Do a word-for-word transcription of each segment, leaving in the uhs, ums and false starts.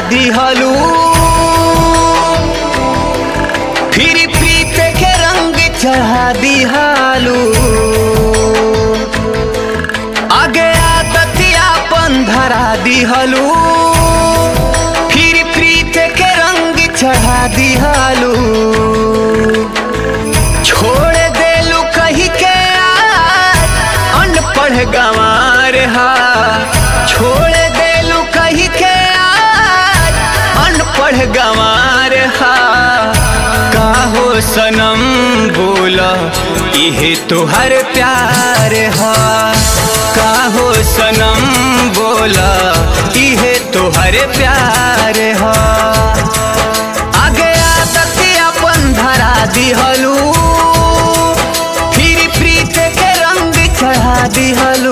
दिहलू, फिर प्रीत के रंग चढ़ा दिहलू। आगे आदतिया पंधरा दिहलू, फिर प्रीत के रंग चढ़ा दिहलू। छोड़ देलू कही के आज अनपढ़ गंवार हा, छोड़ देलू कही के आज अनपढ़ गंवार हा। काहो सनम बोला इहे तोहर प्यार हा, काहो सनम बोला इहे तोहर प्यार हा। आगे आदतिया पंधरा दिहलू, फिर प्रीत के रंग चढ़ा दिहलू।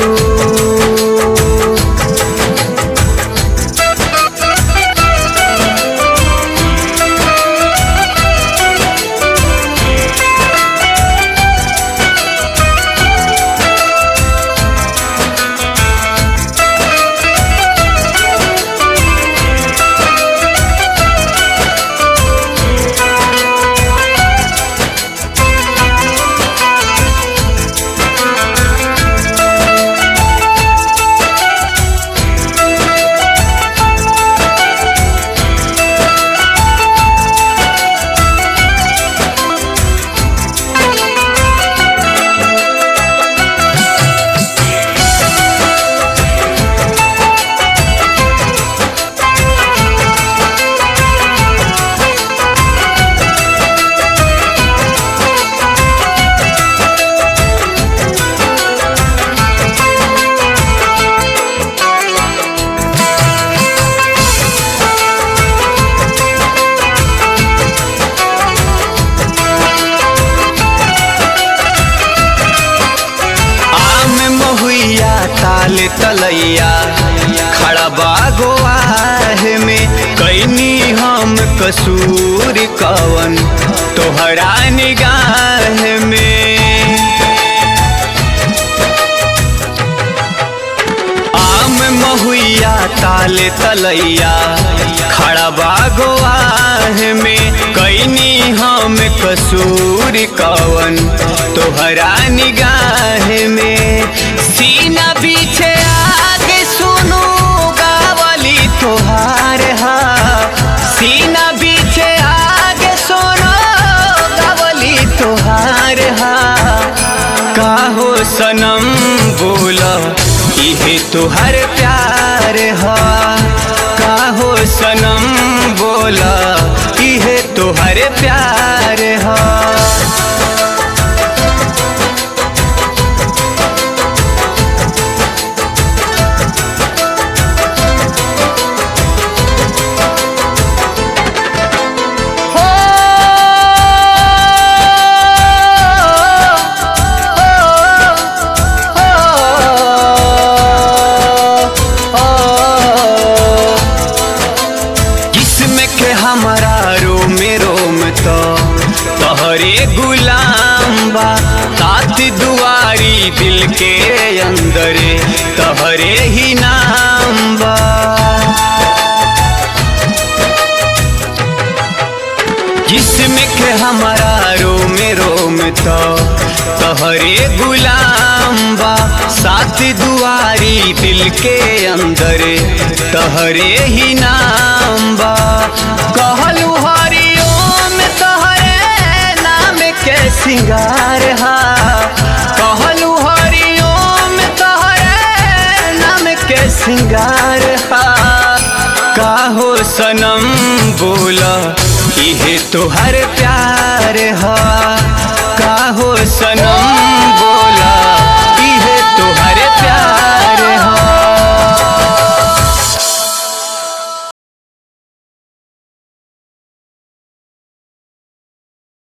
ताल तलैया खड़ा बागोआह में, कैनी हम कसूर कवन तोहरा निगाह में। आम महुइया ताल तलैया खड़ा बागोआह में, कैनी हम कसूर कवन तोहरा निगाह में। सीना पीछे आगे सुनू गावली तोहार हा, सीना पीछे आगे सुनो गावली तोहार हा। काहो सनम बोला इहे तोहर प्यार हा, काहो सनम बोला इहे तोहर प्यार हा। हमारा रोम रोम तो तोहरे गुलाम बा, तात दुआरी दिल के अंदरे तोहरे ही नाम बा। जिसमें के हमारा रोम रोम तो तोहरे गुलाम बा, सात दुआरी दिल के अंदरे तोहरे ही नाम बा। कहलू हरिओम तोहरे नाम के सिंगार हा, कहलू हरिओम तोहरे नाम के सिंगार हा। काहो सनम बोला इहे तोहर प्यार